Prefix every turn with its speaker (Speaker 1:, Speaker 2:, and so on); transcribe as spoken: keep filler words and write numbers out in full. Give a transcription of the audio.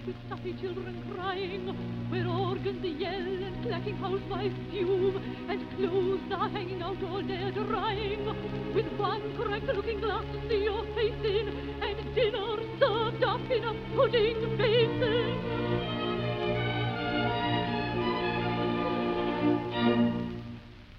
Speaker 1: with stuffy children crying, where organs yell and clacking housewives fume, and clothes are hanging out all day drying, with one correct looking glass to see your face in, and dinner served up in a pudding basin.